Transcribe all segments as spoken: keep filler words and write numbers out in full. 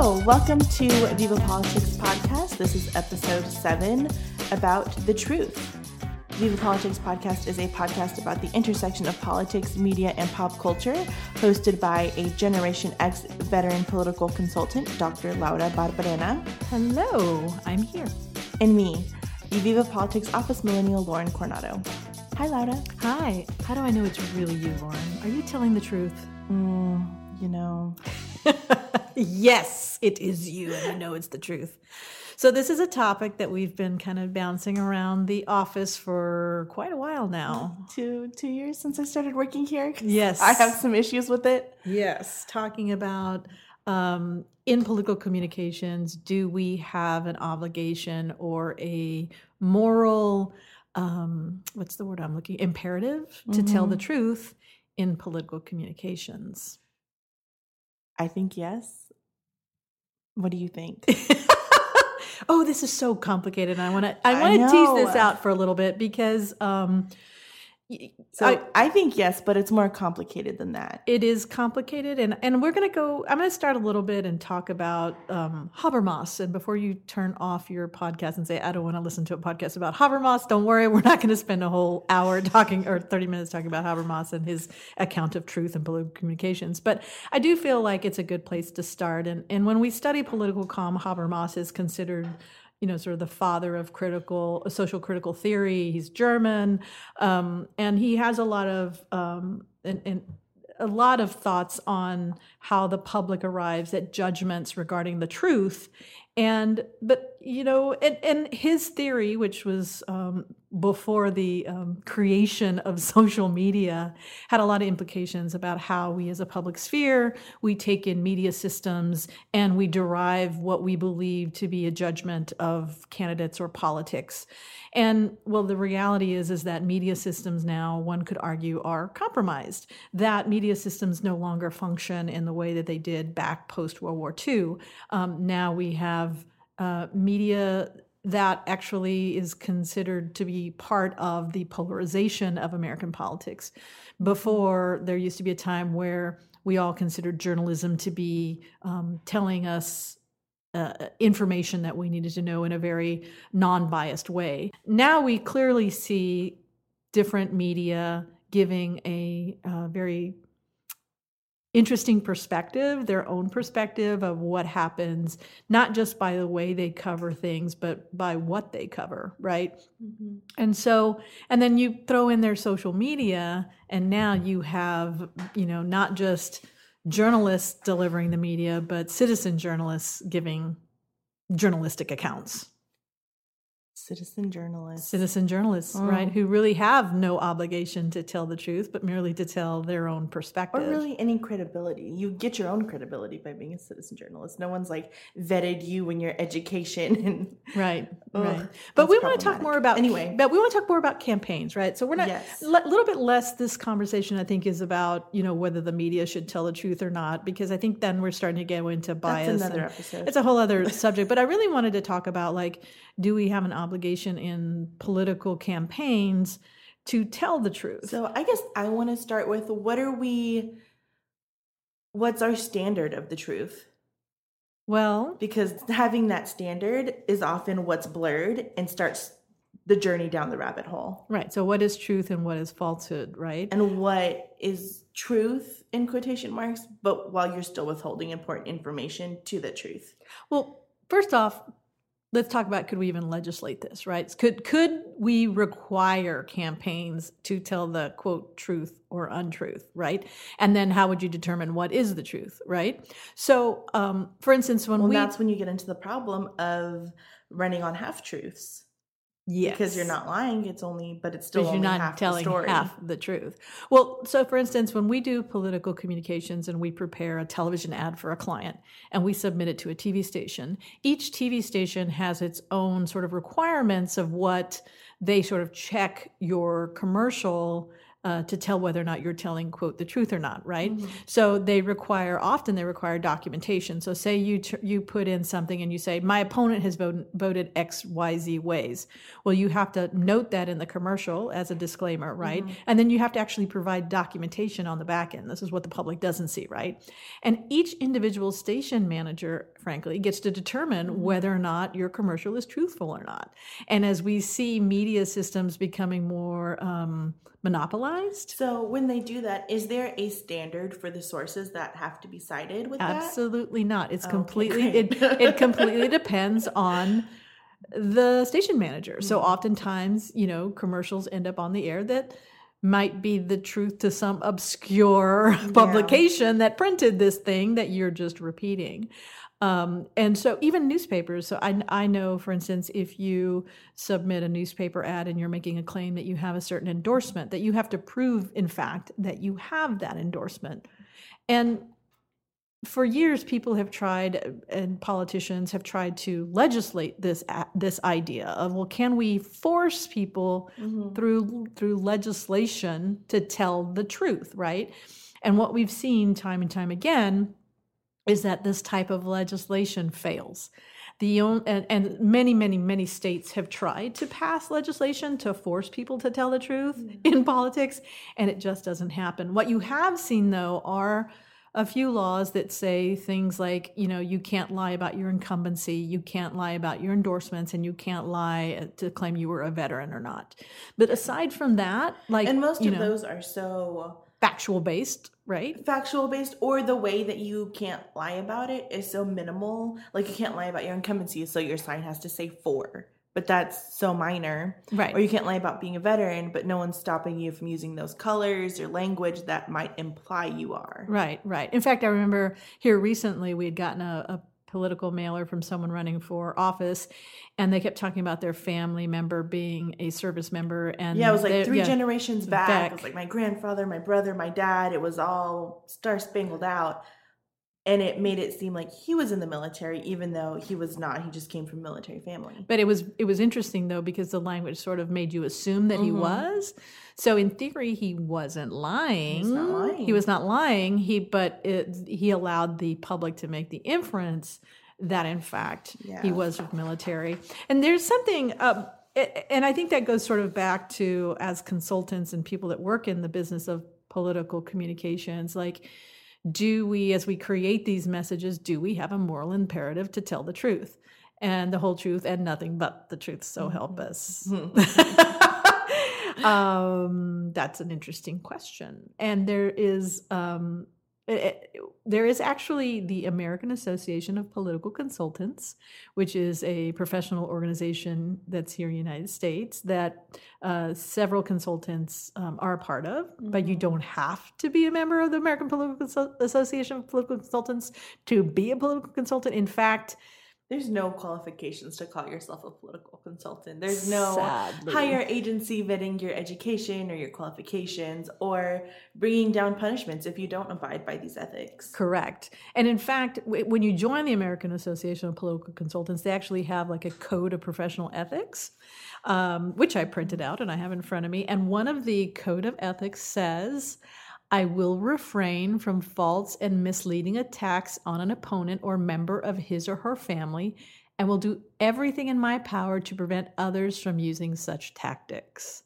Hello, welcome to Viva Politics Podcast. This is episode seven about the truth. Viva Politics Podcast is a podcast about the intersection of politics, media, and pop culture, hosted by a Generation X veteran political consultant, Doctor Laura Barberena. Hello, I'm here. And me, the Viva Politics Office Millennial, Lauren Coronado. Hi, Laura. Hi. How do I know it's really you, Lauren? Are you telling the truth? Mm, you know... Yes, it is you, and I know it's the truth. So this is a topic that we've been kind of bouncing around the office for quite a while now. Two two years since I started working here. Yes. I have some issues with it. Yes, talking about um, in political communications, do we have an obligation or a moral, um, what's the word I'm looking, imperative to Mm-hmm. tell the truth in political communications? I think yes. What do you think? Oh, this is so complicated. I want to I I want to tease know. this out for a little bit because um, y- So I- I, think yes, but it's more complicated than that. it is complicated. And, and we're going to go, I'm going to start a little bit and talk about um, Habermas. And before you turn off your podcast and say, I don't want to listen to a podcast about Habermas, don't worry. We're not going to spend a whole hour talking or thirty minutes talking about Habermas and his account of truth in political communications. But I do feel like it's a good place to start. And, and when we study political comm, Habermas is considered you know, sort of the father of critical, social critical theory. He's German, um, and he has a lot of um, and, and a lot of thoughts on how the public arrives at judgments regarding the truth. And but you know, and, and his theory, which was um, before the um, creation of social media, had a lot of implications about how we, as a public sphere, we take in media systems and we derive what we believe to be a judgment of candidates or politics. And well, the reality is, is that media systems now, one could argue, are compromised. That media systems no longer function in the way that they did back post World War Two. Um, now we have uh, media that actually is considered to be part of the polarization of American politics. Before, there used to be a time where we all considered journalism to be um, telling us Uh, information that we needed to know in a very non-biased way. Now we clearly see different media giving a uh, very interesting perspective, their own perspective of what happens, not just by the way they cover things, but by what they cover, right? Mm-hmm. And so, and then you throw in their social media, and now you have, you know, not just journalists delivering the media, but citizen journalists giving journalistic accounts. Citizen journalists. Citizen journalists, Mm. right, who really have no obligation to tell the truth, but merely to tell their own perspective. Or really any credibility. You get your own credibility by being a citizen journalist. No one's like vetted you and your education. And Right, Ugh, right. But that's we want to talk problematic. more about Anyway. But we want to talk more about campaigns, right? So we're not Yes. a little bit less. This conversation, I think, is about you know whether the media should tell the truth or not, because I think then we're starting to go into bias. That's another and episode. It's a whole other subject. But I really wanted to talk about like, do we have an obligation in political campaigns to tell the truth? So I guess I want to start with what are we, what's our standard of the truth? Well, Because having that standard is often what's blurred and starts the journey down the rabbit hole. right. So what is truth and what is falsehood, right? And what is truth in quotation marks, but while you're still withholding important information to the truth. Well, first off, let's talk about, could we even legislate this, right? Could could we require campaigns to tell the, quote, truth or untruth, right? And then how would you determine what is the truth, right? So, um, for instance, when Well, we... that's when you get into the problem of running on half-truths. Yes. Because you're not lying, it's only, but it's still Because only you're not half telling the story. half the truth. Well, so for instance, when we do political communications and we prepare a television ad for a client and we submit it to a T V station, each T V station has its own sort of requirements of what they sort of check your commercial uh, to tell whether or not you're telling, quote, the truth or not, right? Mm-hmm. So they require, often they require documentation. So say you tr- you put in something and you say, my opponent has voted, voted X, Y, Z ways. Well, you have to note that in the commercial as a disclaimer, right? Mm-hmm. And then you have to actually provide documentation on the back end. This is what the public doesn't see, right? And each individual station manager, frankly, gets to determine mm-hmm. whether or not your commercial is truthful or not. And as we see media systems becoming more um, monopolized. So when they do that, is there a standard for the sources that have to be cited with that? Absolutely not. It's Okay, completely, great. it, it completely depends on the station manager. Mm-hmm. So oftentimes, you know, commercials end up on the air that might be the truth to some obscure yeah. publication that printed this thing that you're just repeating. Um, and so even newspapers, so I, I know, for instance, if you submit a newspaper ad and you're making a claim that you have a certain endorsement, that you have to prove, in fact, that you have that endorsement. And for years, people have tried, and politicians have tried to legislate this this idea of, well, can we force people mm-hmm. through through legislation to tell the truth, right? And what we've seen time and time again is that this type of legislation fails. The and, and many, many, many states have tried to pass legislation to force people to tell the truth mm-hmm. in politics, and it just doesn't happen. What you have seen, though, are a few laws that say things like, you know, you can't lie about your incumbency, you can't lie about your endorsements, and you can't lie to claim you were a veteran or not. But aside from that, like, and most you of know, those are so factual based, right? Factual based, or the way that you can't lie about it is so minimal. Like, you can't lie about your incumbency, so your sign has to say for. But that's so minor. Right. Or you can't lie about being a veteran, but no one's stopping you from using those colors or language that might imply you are. Right, right. In fact, I remember here recently we had gotten a, a political mailer from someone running for office, and they kept talking about their family member being a service member. And yeah, it was like they, three yeah, generations back. back. It was like my grandfather, my brother, my dad. It was all star-spangled out. And it made it seem like he was in the military, even though he was not. He just came from a military family. But it was it was interesting, though, because the language sort of made you assume that mm-hmm. he was. So in theory, he wasn't lying. He's not lying. He was not lying. He but it, he allowed the public to make the inference that, in fact, yeah. he was military. And there's something, uh, and I think that goes sort of back to, as consultants and people that work in the business of political communications, like, do we, as we create these messages, do we have a moral imperative to tell the truth and the whole truth and nothing but the truth? So help us. um, that's an interesting question. And there is, um, it, it, there is actually the American Association of Political Consultants, which is a professional organization that's here in the United States that uh, several consultants um, are a part of, mm-hmm. but you don't have to be a member of the American Political Consult- Association of Political Consultants to be a political consultant. In fact, there's no qualifications to call yourself a political consultant. There's no Sadly. higher agency vetting your education or your qualifications or bringing down punishments if you don't abide by these ethics. Correct. And in fact, w- when you join the American Association of Political Consultants, they actually have like a code of professional ethics, um, which I printed out and I have in front of me. And one of the code of ethics says, I will refrain from false and misleading attacks on an opponent or member of his or her family, and will do everything in my power to prevent others from using such tactics.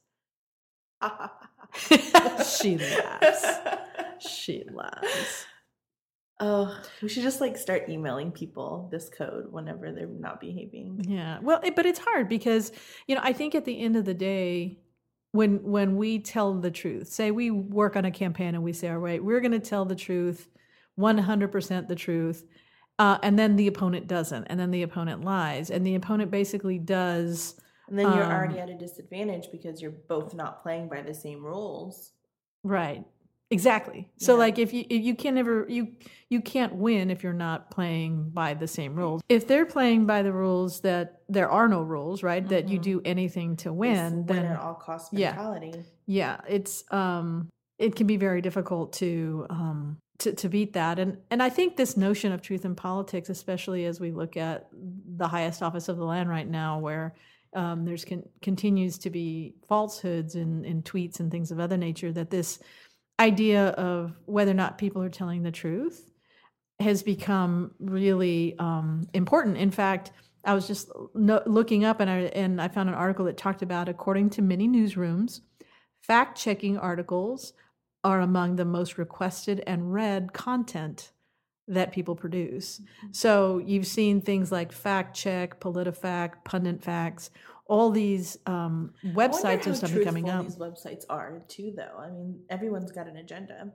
She laughs. She laughs. Oh, we should just like start emailing people this code whenever they're not behaving. Yeah. Well, it, but it's hard because, you know, I think at the end of the day, When when we tell the truth, say we work on a campaign and we say, all right, we're going to tell the truth, one hundred percent the truth, uh, and then the opponent doesn't, and then the opponent lies, and the opponent basically does. And then you're um, already at a disadvantage because you're both not playing by the same rules. Right. Exactly. So Yeah. like if you if you can never you you can't win if you're not playing by the same rules. If they're playing by the rules that there are no rules, right? That you do anything to win, This win then at all cost yeah. mentality. yeah, it's um it can be very difficult to um to, to beat that. And and I think this notion of truth in politics, especially as we look at the highest office of the land right now, where um, there's con- continues to be falsehoods in, in tweets and things of other nature, that this idea of whether or not people are telling the truth has become really um, important. In fact, I was just no- looking up and I, and I found an article that talked about, according to many newsrooms, fact-checking articles are among the most requested and read content that people produce. Mm-hmm. So you've seen things like Fact Check, PolitiFact, Pundit Facts, all these um, websites and stuff coming up. These websites are too, though. I mean, everyone's got an agenda.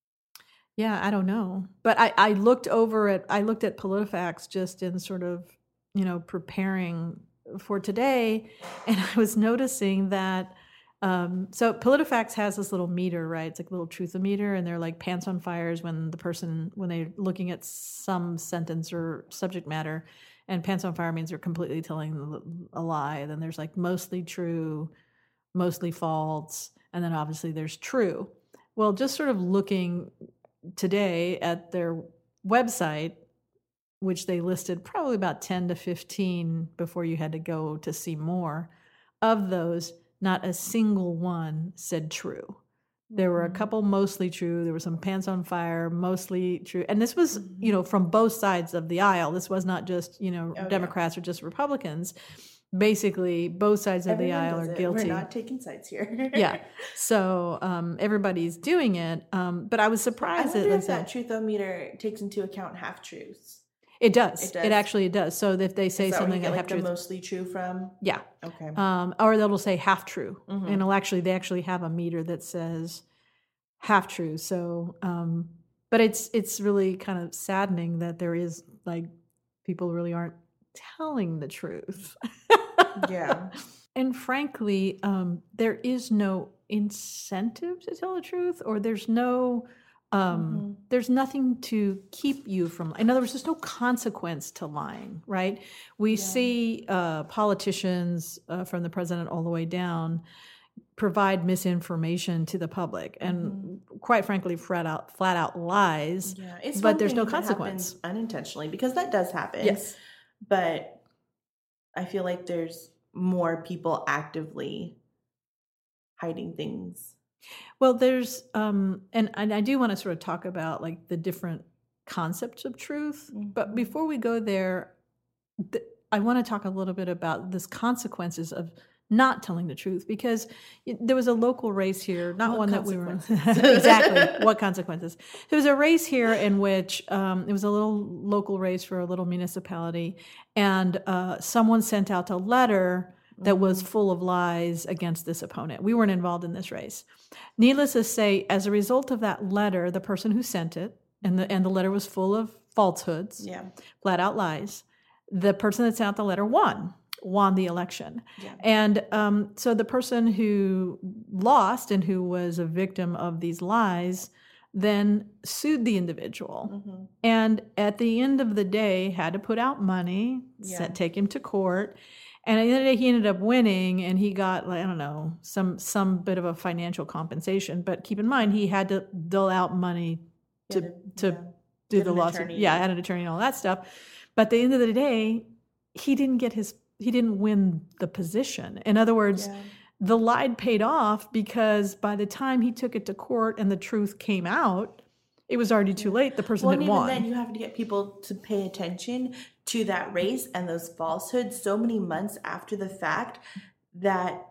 Yeah, I don't know, but I, I looked over at I looked at PolitiFacts just in sort of, you know, preparing for today, and I was noticing that. Um, so PolitiFacts has this little meter, right? It's like a little truthometer, and they're like pants on fires when the person, when they're looking at some sentence or subject matter, and pants on fire means they're completely telling a lie. Then there's like mostly true, mostly false, and then obviously there's true. Well, just sort of looking today at their website, which they listed probably about ten to fifteen before you had to go to see more, of those, not a single one said true. There were a couple mostly true. There were some pants on fire, mostly true. And this was, you know, from both sides of the aisle. This was not just, you know, oh, Democrats yeah. or just Republicans. Basically, both sides of Everyone the aisle are guilty. We're not taking sides here. yeah. So um, everybody's doing it. Um, but I was surprised. I wonder that if that truthometer takes into account half-truths. It does. It does. It actually it does. So if they say Is that something where you get, like the mostly true from? Yeah. Okay. Um, or they'll say half true, mm-hmm. and it'll actually they actually have a meter that says half true. So, um, but it's it's really kind of saddening that there is like people really aren't telling the truth. yeah. And frankly, um, there is no incentive to tell the truth, or there's no. Um, mm-hmm. There's nothing to keep you from, in other words, there's no consequence to lying, right? We yeah. see uh, politicians uh, from the president all the way down provide misinformation to the public and mm-hmm. quite frankly, flat out, flat out lies, yeah. it's but there's no consequence. Unintentionally, because that does happen. Yes. But I feel like there's more people actively hiding things. Well, there's, um, and, and I do want to sort of talk about like the different concepts of truth. Mm-hmm. But before we go there, th- I want to talk a little bit about this consequences of not telling the truth, because it, there was a local race here, not what one that we were exactly what consequences. There was a race here in which um, it was a little local race for a little municipality, and uh, someone sent out a letter that was full of lies against this opponent. We weren't involved in this race. Needless to say, as a result of that letter, the person who sent it, and the and the letter was full of falsehoods, yeah. flat out lies, the person that sent out the letter won, won the election. Yeah. And um, so the person who lost and who was a victim of these lies then sued the individual. Mm-hmm. And at the end of the day, had to put out money, yeah. set, take him to court. And at the end of the day, he ended up winning, and he got, like, I don't know, some some bit of a financial compensation. But keep in mind, he had to dole out money to yeah, to yeah. do get the lawsuit. Yeah, I had an attorney and all that stuff. But at the end of the day, he didn't get his, he didn't win the position. In other words, yeah. the lie paid off, because by the time he took it to court and the truth came out, it was already too late. The person well, had and won. Then you have to get people to pay attention to that race and those falsehoods so many months after the fact that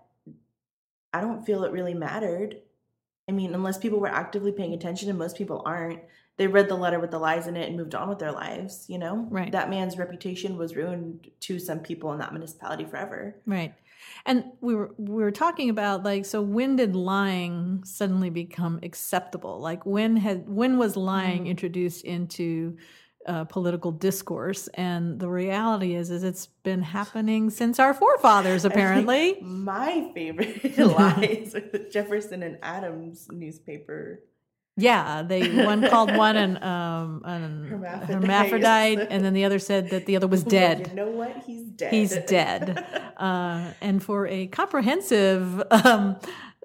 I don't feel it really mattered. I mean, unless people were actively paying attention, and most people aren't. They read the letter with the lies in it and moved on with their lives, you know? Right. That man's reputation was ruined to some people in that municipality forever. Right. And we were we were talking about, like, so when did lying suddenly become acceptable? Like, when had when was lying mm. introduced into uh, political discourse? And the reality is, is it's been happening since our forefathers, apparently. My favorite lies are the Jefferson and Adams newspaper. Yeah, they one called one an, um, an hermaphrodite, hermaphrodite and then the other said that the other was dead. You know what? He's dead. He's dead. uh, and for a comprehensive um,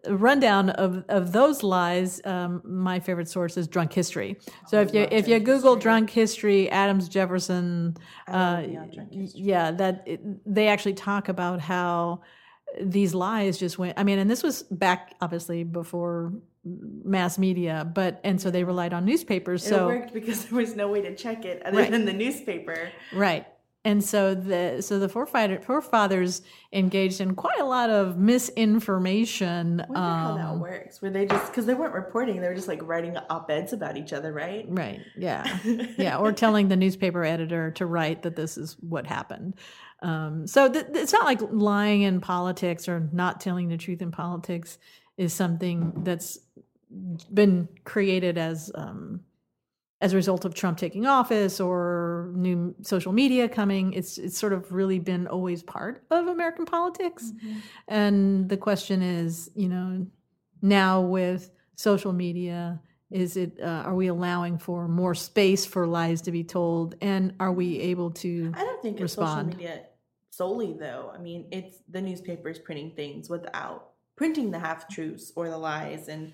rundown of, of those lies, um, my favorite source is Drunk History. So if you if you Google history. Drunk History, Adams Jefferson, uh, drunk history. yeah, that it, they actually talk about how these lies just went. I mean, and this was back obviously before mass media, but and so they relied on newspapers. It so worked because there was no way to check it other right. than the newspaper. Right. And so the so the forefather, forefathers engaged in quite a lot of misinformation. I wonder um, how that works. Were they just because they weren't reporting, they were just like writing op-eds about each other, right? Right. Yeah. Yeah. Or telling the newspaper editor to write that this is what happened. Um, so th- it's not like lying in politics or not telling the truth in politics is something that's been created as um, as a result of Trump taking office or new social media coming. It's it's sort of really been always part of American politics. Mm-hmm. And the question is, you know, now with social media, is it uh, are we allowing for more space for lies to be told, and are we able to I don't think respond? It's social media solely, though. I mean, it's the newspapers printing things without printing the half-truths or the lies, and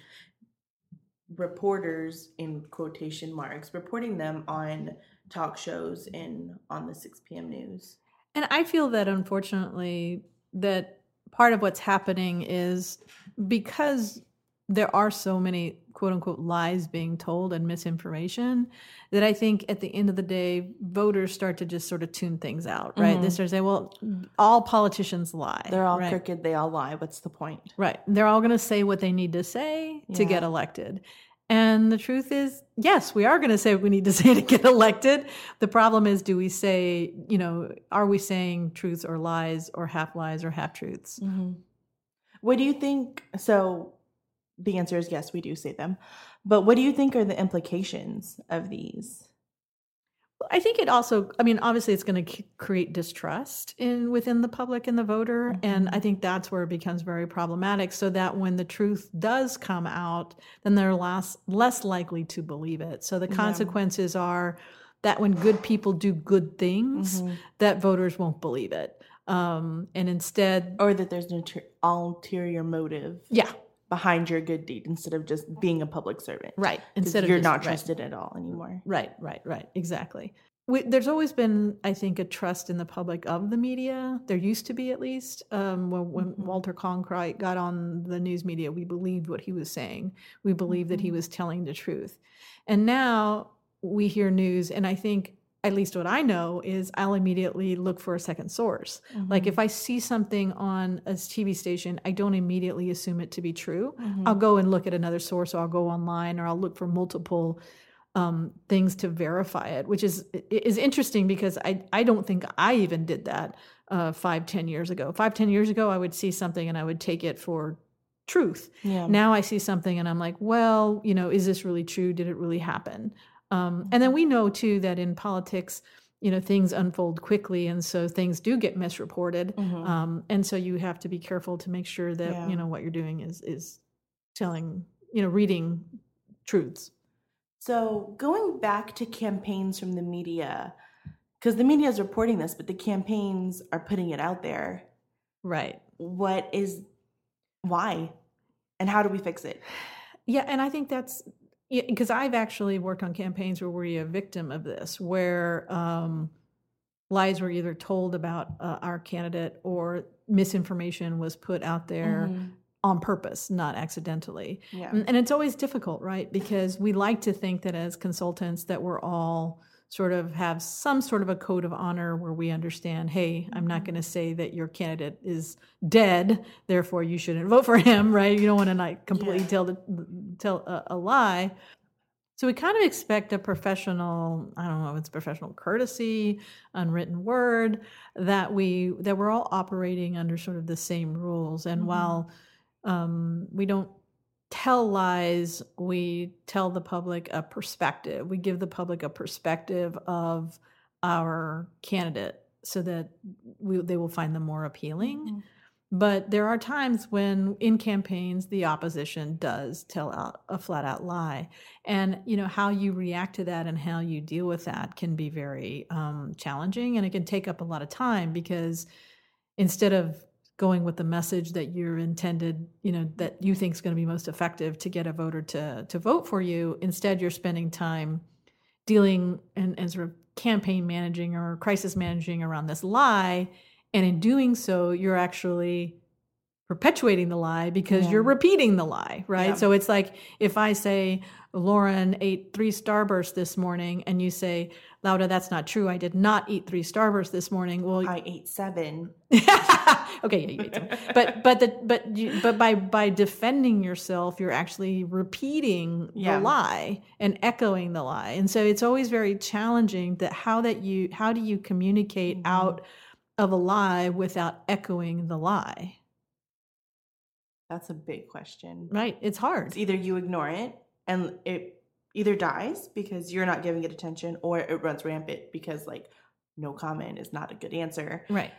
reporters, in quotation marks, reporting them on talk shows and on the six p.m. news. And I feel that, unfortunately, that part of what's happening is because there are so many quote-unquote lies being told and misinformation that I think at the end of the day, voters start to just sort of tune things out, right? Mm-hmm. They start to say, well, all politicians lie. They're all right? crooked. They all lie. What's the point? Right. They're all going to say what they need to say yeah. to get elected. And the truth is, yes, we are going to say what we need to say to get elected. The problem is, do we say, you know, are we saying truths or lies or half lies or half truths? Mm-hmm. What do you think? So the answer is yes, we do say them. But what do you think are the implications of these? I think it also, I mean, obviously it's going to create distrust in within the public and the voter. Mm-hmm. And I think that's where it becomes very problematic, so that when the truth does come out, then they're less, less likely to believe it. So the consequences yeah. are that when good people do good things, mm-hmm. that voters won't believe it. Um, and instead... Or that there's an ulterior motive. Yeah. Behind your good deed, instead of just being a public servant. Right. Instead of you're just, not trusted right. at all anymore. Right, right, right. Exactly. We, there's always been, I think, a trust in the public of the media. There used to be, at least. Um, when when mm-hmm. Walter Cronkite got on the news media, we believed what he was saying. We believed mm-hmm. that he was telling the truth. And now we hear news, and I think, at least what I know, is I'll immediately look for a second source. Mm-hmm. Like if I see something on a T V station, I don't immediately assume it to be true. Mm-hmm. I'll go and look at another source, or I'll go online, or I'll look for multiple um, things to verify it, which is is interesting because I, I don't think I even did that uh, five, ten years ago. Five, ten years ago, I would see something and I would take it for truth. Yeah. Now I see something and I'm like, well, you know, is this really true? Did it really happen? Um, and then we know, too, that in politics, you know, things unfold quickly. And so things do get misreported. Mm-hmm. Um, and so you have to be careful to make sure that, yeah. you know, what you're doing is is telling, you know, reading truths. So going back to campaigns from the media, because the media is reporting this, but the campaigns are putting it out there. Right. What is, why? And how do we fix it? Yeah, and I think that's... Yeah, because I've actually worked on campaigns where we're a victim of this, where um, lies were either told about uh, our candidate or misinformation was put out there mm-hmm. on purpose, not accidentally. Yeah. And, and it's always difficult, right? Because we like to think that as consultants that we're all sort of have some sort of a code of honor where we understand, hey, I'm not going to say that your candidate is dead, therefore you shouldn't vote for him, right? You don't want to like completely yeah. tell the, tell a, a lie. So we kind of expect a professional, I don't know if it's professional courtesy, unwritten word, that we that we're all operating under sort of the same rules. And mm-hmm. while um, we don't tell lies, we tell the public a perspective. We give the public a perspective of our candidate so that we, they will find them more appealing. Mm-hmm. But there are times when in campaigns, the opposition does tell out a flat out lie. And, you know, how you react to that and how you deal with that can be very um, challenging, and it can take up a lot of time because instead of going with the message that you're intended, you know, that you think is going to be most effective to get a voter to to vote for you. Instead, you're spending time dealing and, and sort of campaign managing or crisis managing around this lie. And in doing so, you're actually perpetuating the lie because yeah. you're repeating the lie, right? Yeah. So it's like if I say, Lauren ate three Starbursts this morning, and you say, Lauda, that's not true. I did not eat three Starbursts this morning. Well, I ate seven. Okay, yeah, you ate seven. But but the but you, but by by defending yourself, you're actually repeating yeah. the lie and echoing the lie. And so it's always very challenging that how that you how do you communicate mm-hmm. out of a lie without echoing the lie? That's a big question. Right. It's hard. It's either you ignore it and it either dies because you're not giving it attention, or it runs rampant because, like, no comment is not a good answer. Right.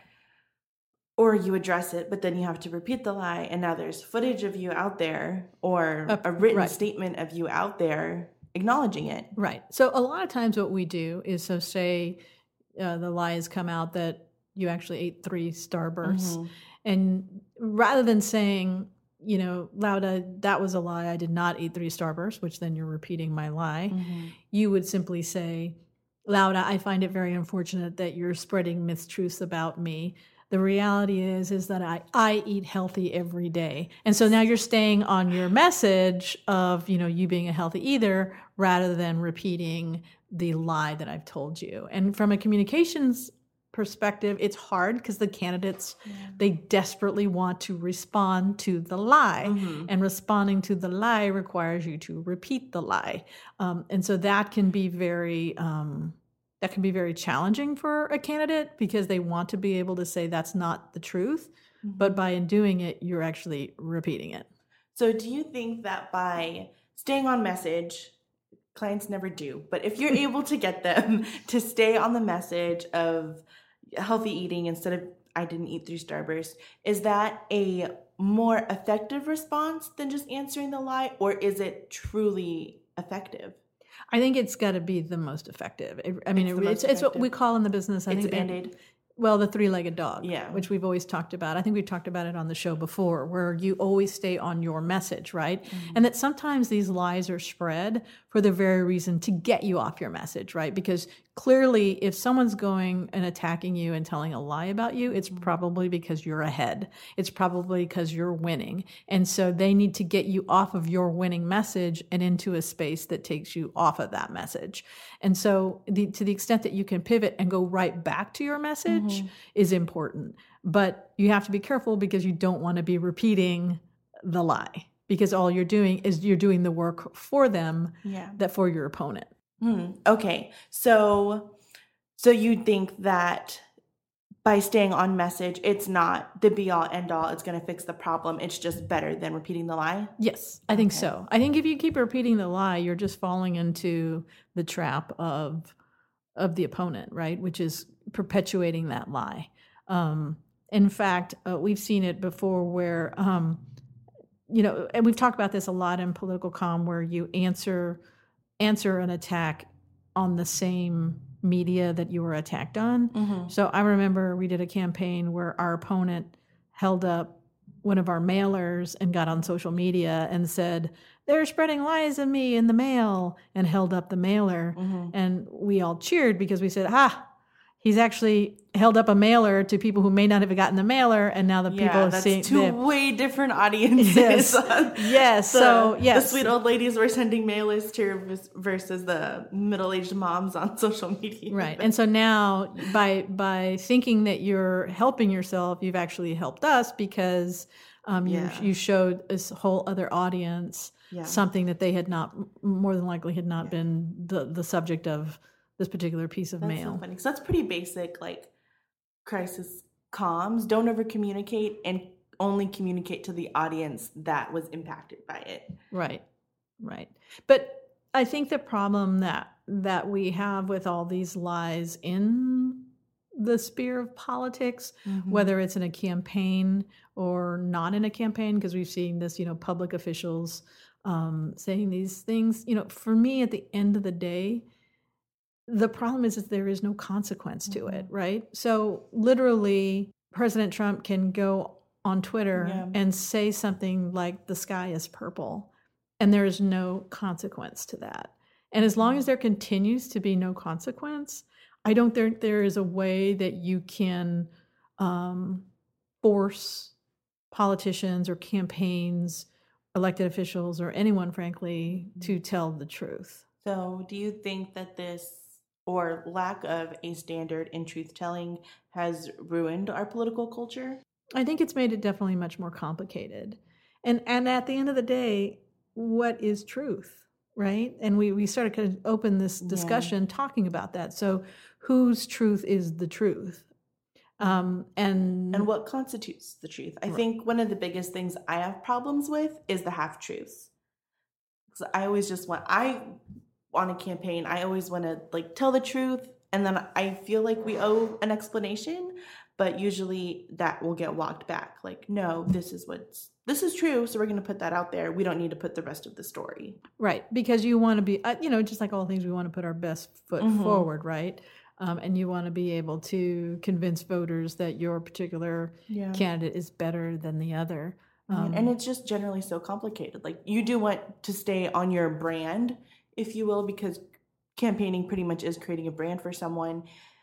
Or you address it, but then you have to repeat the lie, and now there's footage of you out there or uh, a written right. statement of you out there acknowledging it. Right. So a lot of times what we do is, so say uh, the lie has come out that you actually ate three Starbursts, mm-hmm. and rather than saying, you know, Lauda, that was a lie, I did not eat three Starbursts, which then you're repeating my lie, mm-hmm. you would simply say, Lauda, I find it very unfortunate that you're spreading mistruths about me. The reality is, is that I, I eat healthy every day. And so now you're staying on your message of, you know, you being a healthy eater rather than repeating the lie that I've told you. And from a communications perspective, it's hard because the candidates, yeah. they desperately want to respond to the lie, mm-hmm. and responding to the lie requires you to repeat the lie. Um, and so that can be very, um, that can be very challenging for a candidate because they want to be able to say that's not the truth, mm-hmm. but by in doing it, you're actually repeating it. So do you think that by staying on message, clients never do, but if you're able to get them to stay on the message of healthy eating instead of I didn't eat three Starbursts, is that a more effective response than just answering the lie, or is it truly effective? I think it's got to be the most effective. It, I mean, it's, it, it's, it's what we call in the business. I it's think a Band-Aid. Well, the three-legged dog, yeah. which we've always talked about. I think we've talked about it on the show before, where you always stay on your message, right? Mm-hmm. And that sometimes these lies are spread for the very reason to get you off your message, right? Because clearly, if someone's going and attacking you and telling a lie about you, it's probably because you're ahead. It's probably because you're winning. And so they need to get you off of your winning message and into a space that takes you off of that message. And so the, to the extent that you can pivot and go right back to your message, mm-hmm. is important. But you have to be careful because you don't want to be repeating the lie, because all you're doing is you're doing the work for them, yeah. that for your opponent. Hmm. Okay. So, so you think that by staying on message, it's not the be all end all, it's going to fix the problem. It's just better than repeating the lie? Yes, I think okay. so. I think if you keep repeating the lie, you're just falling into the trap of, of the opponent, right? Which is perpetuating that lie. Um, in fact, uh, we've seen it before where, um, you know, and we've talked about this a lot in political comm, where you answer answer an attack on the same media that you were attacked on. Mm-hmm. So I remember we did a campaign where our opponent held up one of our mailers and got on social media and said, they're spreading lies of me in the mail, and held up the mailer. Mm-hmm. And we all cheered because we said, ah, he's actually held up a mailer to people who may not have gotten the mailer, and now the yeah, people are that's seeing two them. way different audiences. Yes, yes. the, so yes, the sweet old ladies were sending mailers to versus the middle-aged moms on social media. Right, and so now by by thinking that you're helping yourself, you've actually helped us because um, you yeah. you showed this whole other audience yeah. something that they had not, more than likely, had not yeah. been the the subject of this particular piece of that's mail. So funny. So that's pretty basic, like crisis comms. Don't over communicate and only communicate to the audience that was impacted by it. Right, right. But I think the problem that that we have with all these lies in the sphere of politics, mm-hmm. whether it's in a campaign or not in a campaign, because we've seen this, you know, public officials um, saying these things. You know, for me, at the end of the day, the problem is that there is no consequence to mm-hmm. it, right? So literally, President Trump can go on Twitter Yeah. and say something like the sky is purple, and there is no consequence to that. And as long as there continues to be no consequence, I don't think there is a way that you can um, force politicians or campaigns, elected officials, or anyone, frankly, to tell the truth. So do you think that this, or lack of a standard in truth-telling, has ruined our political culture? I think it's made it definitely much more complicated. And and at the end of the day, what is truth, right? And we, we started to open this discussion yeah. talking about that. So whose truth is the truth? Um, and and what constitutes the truth? I right. think one of the biggest things I have problems with is the half-truths. Because I always just want, I on a campaign, I always want to like tell the truth, and then I feel like we owe an explanation. But usually that will get walked back. Like, no, this is what's, this is true, so we're going to put that out there. We don't need to put the rest of the story. Right, because you want to be, you know, just like all things, we want to put our best foot mm-hmm. forward, right? Um, and you want to be able to convince voters that your particular yeah. candidate is better than the other. Um, and it's just generally so complicated. Like, you do want to stay on your brand, if you will, because campaigning pretty much is creating a brand for someone.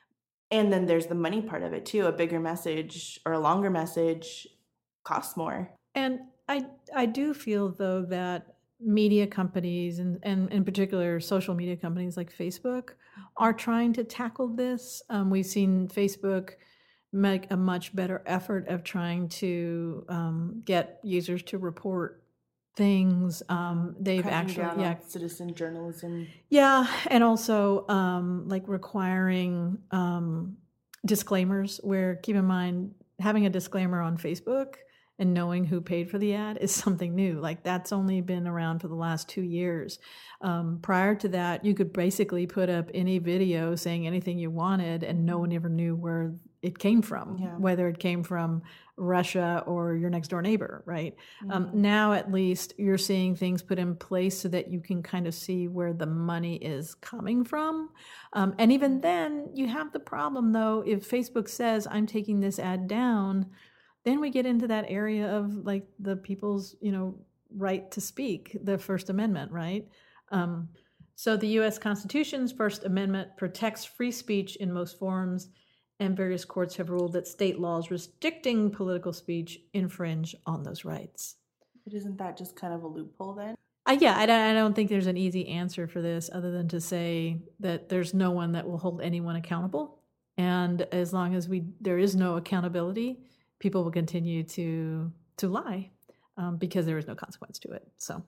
And then there's the money part of it too. A bigger message or a longer message costs more. And I I do feel though that media companies and, and in particular social media companies like Facebook are trying to tackle this. Um, we've seen Facebook make a much better effort of trying to um, get users to report things. Um, they've Cracking actually down yeah on citizen journalism. Yeah, and also um, like requiring um, disclaimers where, keep in mind, having a disclaimer on Facebook and knowing who paid for the ad is something new. Like, that's only been around for the last two years. Um, prior to that, you could basically put up any video saying anything you wanted and no one ever knew where it came from, yeah. whether it came from Russia or your next door neighbor, right? Mm-hmm. Um, now, at least, you're seeing things put in place so that you can kind of see where the money is coming from. Um, and even then, you have the problem, though, if Facebook says, I'm taking this ad down, then we get into that area of like the people's, you know, right to speak, the First Amendment, right? Um, so the U S Constitution's First Amendment protects free speech in most forms, and various courts have ruled that state laws restricting political speech infringe on those rights. But isn't that just kind of a loophole then? Uh, yeah, I don't, I don't think there's an easy answer for this other than to say that there's no one that will hold anyone accountable. And as long as we there is no accountability, people will continue to to lie um, because there is no consequence to it. So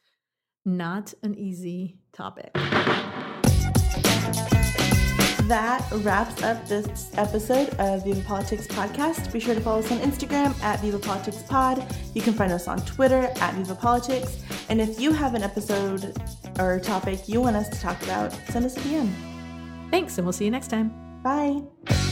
not an easy topic. That wraps up this episode of Viva Politics Podcast. Be sure to follow us on Instagram at Viva Politics Pod. You can find us on Twitter at Viva Politics. And if you have an episode or topic you want us to talk about, send us a D M. Thanks, and we'll see you next time. Bye.